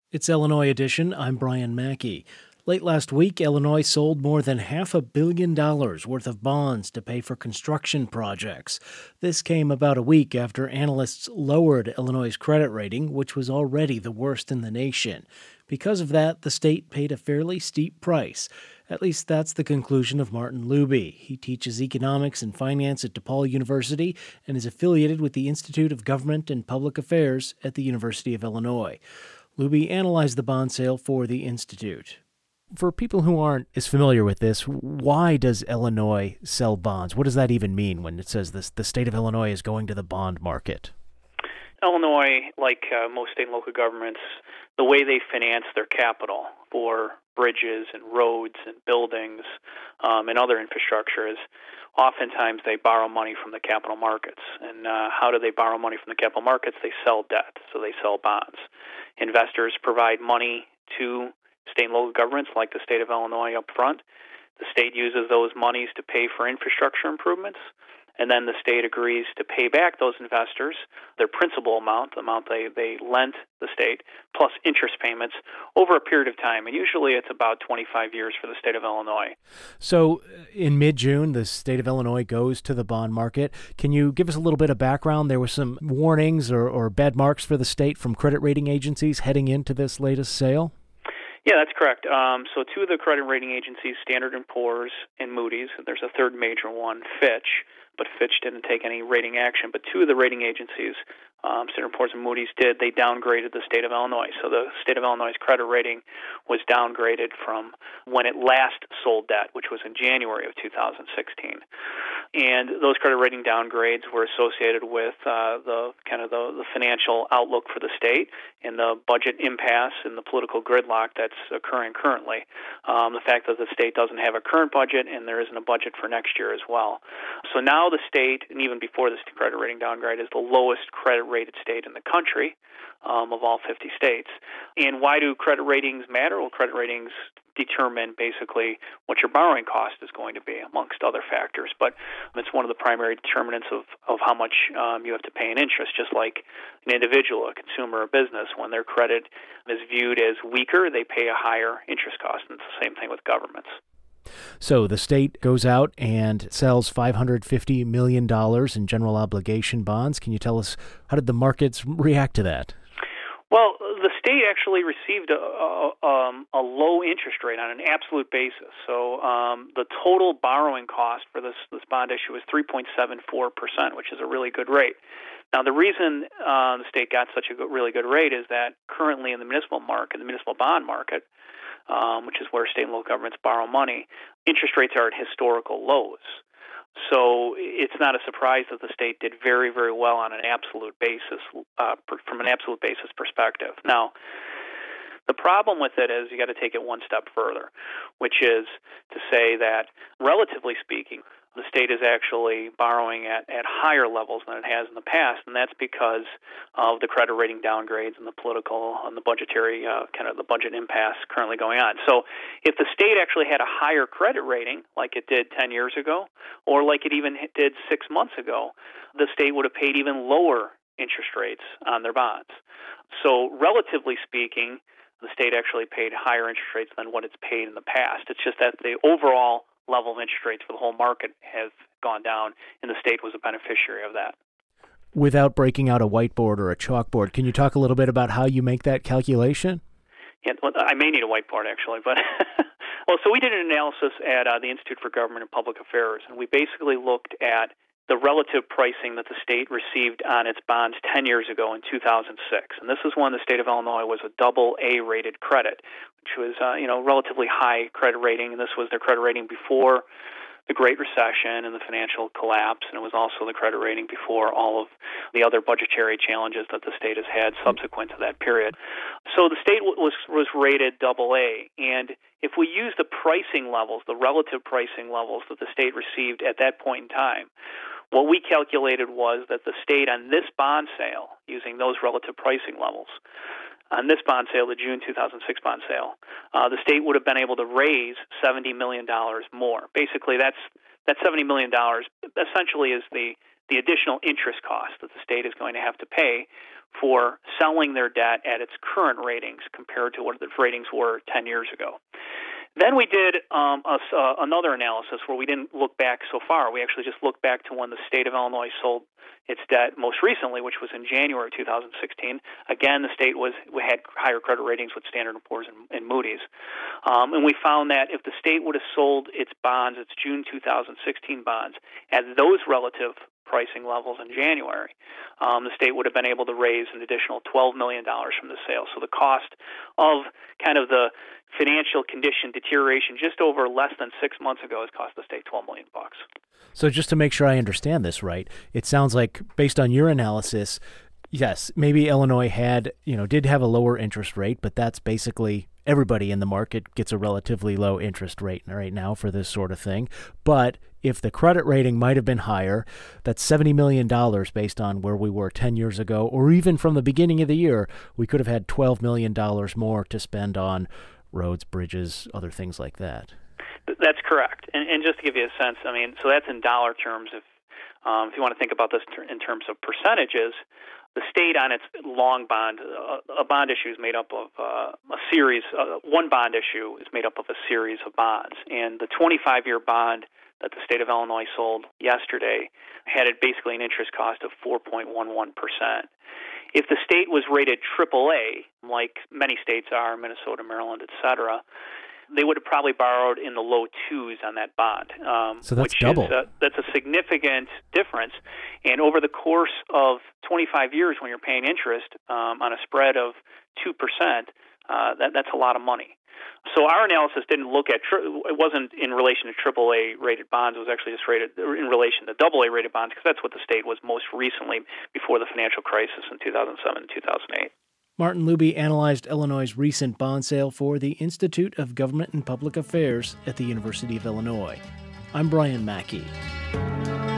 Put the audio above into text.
It's Illinois Edition. I'm Brian Mackey. Late last week, Illinois sold more than $500 million worth of bonds to pay for construction projects. This came about a week after analysts lowered Illinois' credit rating, which was already the worst in the nation. Because of that, the state paid a fairly steep price. At least that's the conclusion of Martin Luby. He teaches economics and finance at DePaul University and is affiliated with the Institute of Government and Public Affairs at the University of Illinois. Luby analyzed the bond sale for the Institute. For people who aren't as familiar with this, why does Illinois sell bonds? What does that even mean when it says this, the state of Illinois is going to the bond market? Illinois, like most state and local governments, the way they finance their capital for bridges and roads and buildings and other infrastructure is oftentimes they borrow money from the capital markets. And how do they borrow money from the capital markets? They sell debt, so they sell bonds. Investors provide money to state and local governments like the state of Illinois up front. The state uses those monies to pay for infrastructure improvements, and then the state agrees to pay back those investors their principal amount, the amount they lent the state, plus interest payments over a period of time. And usually it's about 25 years for the state of Illinois. So in mid-June, the state of Illinois goes to the bond market. Can you give us a little bit of background? There were some warnings or bad marks for the state from credit rating agencies heading into this latest sale? Yeah, that's correct. So two of the credit rating agencies, Standard & Poor's and Moody's, there's a third major one, Fitch, but Fitch didn't take any rating action. But two of the rating agencies, Standard & Poor's and Moody's they downgraded the state of Illinois. So the state of Illinois' credit rating was downgraded from when it last sold debt, which was in January of 2016. And those credit rating downgrades were associated with the financial outlook for the state and the budget impasse and the political gridlock that's occurring currently. The fact that the state doesn't have a current budget and there isn't a budget for next year as well. So now the state, and even before this credit rating downgrade, is the lowest credit-rated state in the country of all 50 states. And why do credit ratings matter? Well, credit ratings determine basically what your borrowing cost is going to be, amongst other factors. But it's one of the primary determinants of how much you have to pay in interest, just like an individual, a consumer, a business. When their credit is viewed as weaker, they pay a higher interest cost. And it's the same thing with governments. So the state goes out and sells $550 million in general obligation bonds. Can you tell us, how did the markets react to that? Well, the state actually received a low interest rate on an absolute basis. So the total borrowing cost for this bond issue was 3.74%, which is a really good rate. Now, the reason the state got such a really good rate is that currently in the municipal market, the municipal bond market, which is where state and local governments borrow money, interest rates are at historical lows. So it's not a surprise that the state did very, very well on an absolute basis, from an absolute basis perspective. Now, the problem with it is you got to take it one step further, which is to say that, relatively speaking, the state is actually borrowing at higher levels than it has in the past, and that's because of the credit rating downgrades and the political and the budgetary the budget impasse currently going on. So if the state actually had a higher credit rating, like it did 10 years ago, or like it even did 6 months ago, the state would have paid even lower interest rates on their bonds. So relatively speaking, the state actually paid higher interest rates than what it's paid in the past. It's just that the overall level of interest rates for the whole market has gone down, and the state was a beneficiary of that. Without breaking out a whiteboard or a chalkboard, can you talk a little bit about how you make that calculation? Yeah, well, I may need a whiteboard, actually. But so we did an analysis at the Institute for Government and Public Affairs, and we basically looked at the relative pricing that the state received on its bonds 10 years ago in 2006. And this is when the state of Illinois was a AA rated credit, which was relatively high credit rating. And this was their credit rating before the Great Recession and the financial collapse, and it was also the credit rating before all of the other budgetary challenges that the state has had subsequent to that period. So the state was rated AA, and if we use the pricing levels, the relative pricing levels that the state received at that point in time, what we calculated was that the state on this bond sale, using those relative pricing levels, on this bond sale, the June 2006 bond sale, the state would have been able to raise $70 million more. Basically, that $70 million essentially is the the additional interest cost that the state is going to have to pay for selling their debt at its current ratings compared to what the ratings were 10 years ago. Then we did another analysis where we didn't look back so far. We actually just looked back to when the state of Illinois sold its debt most recently, which was in January 2016. Again, the state had higher credit ratings with Standard & Poor's and Moody's. And we found that if the state would have sold its bonds, its June 2016 bonds, at those relative pricing levels in January, the state would have been able to raise an additional $12 million from the sale. So the cost of kind of the financial condition deterioration just over less than 6 months ago has cost the state $12 million. So just to make sure I understand this right, it sounds like based on your analysis, yes, maybe Illinois did have a lower interest rate, but that's basically everybody in the market gets a relatively low interest rate right now for this sort of thing. But if the credit rating might have been higher, that's $70 million based on where we were 10 years ago, or even from the beginning of the year, we could have had $12 million more to spend on roads, bridges, other things like that. That's correct. And just to give you a sense, so that's in dollar terms. If you want to think about this in terms of percentages, the state on its long bond, a bond issue is made up of a series. One bond issue is made up of a series of bonds, and the 25-year bond that the state of Illinois sold yesterday had basically an interest cost of 4.11%. If the state was rated AAA, like many states are, Minnesota, Maryland, et cetera, they would have probably borrowed in the low twos on that bond. So that's double. That's a significant difference. And over the course of 25 years, when you're paying interest on a spread of 2%, that's a lot of money. So our analysis didn't look at, it wasn't in relation to AAA rated bonds, it was actually just rated in relation to AA rated bonds, because that's what the state was most recently before the financial crisis in 2007 and 2008. Martin Luby analyzed Illinois' recent bond sale for the Institute of Government and Public Affairs at the University of Illinois. I'm Brian Mackey.